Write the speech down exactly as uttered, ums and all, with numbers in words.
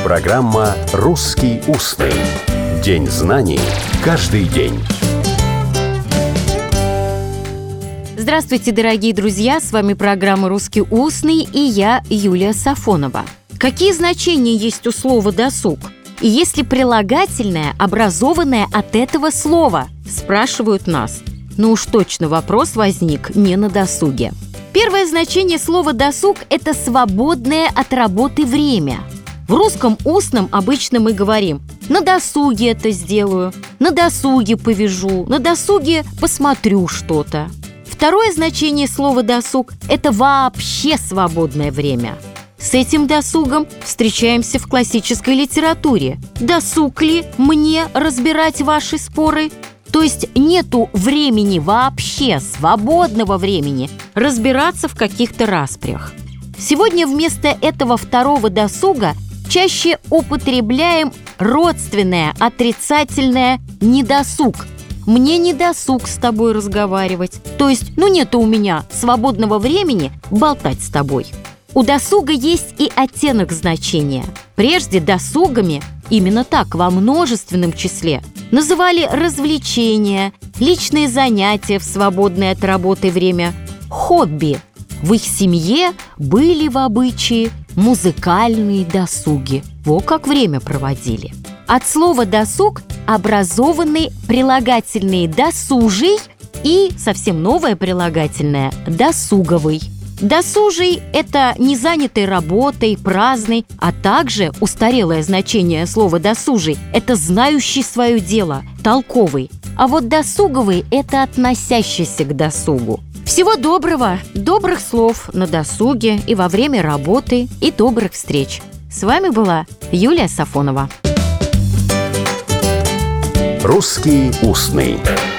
Программа «Русский устный». День знаний каждый день. Здравствуйте, дорогие друзья! С вами программа «Русский устный» и я, Юлия Сафонова. Какие значения есть у слова «досуг»? И есть ли прилагательное, образованное от этого слова? Спрашивают нас. Но уж точно вопрос возник не на досуге. Первое значение слова «досуг» – это свободное от работы время. В русском устном обычно мы говорим: на досуге это сделаю, на досуге повяжу, на досуге посмотрю что-то. Второе значение слова «досуг» – это вообще свободное время. С этим досугом встречаемся в классической литературе. Досуг ли мне разбирать ваши споры? То есть нету времени вообще, свободного времени, разбираться в каких-то распрях. Сегодня вместо этого второго досуга чаще употребляем родственное, отрицательное «недосуг». Мне не досуг с тобой разговаривать. То есть, ну нету у меня свободного времени болтать с тобой. У досуга есть и оттенок значения. Прежде досугами, именно так, во множественном числе, называли развлечения, личные занятия в свободное от работы время, хобби. В их семье были в обычае музыкальные досуги. Во как время проводили. От слова «досуг» образованы прилагательные «досужий» и совсем новое прилагательное «досуговый». Досужий – это не занятый работой, праздный, а также устарелое значение слова «досужий» – это знающий свое дело, толковый. А вот досуговый – это относящийся к досугу. Всего доброго, добрых слов на досуге и во время работы, и добрых встреч. С вами была Юлия Сафонова. «Русский устный».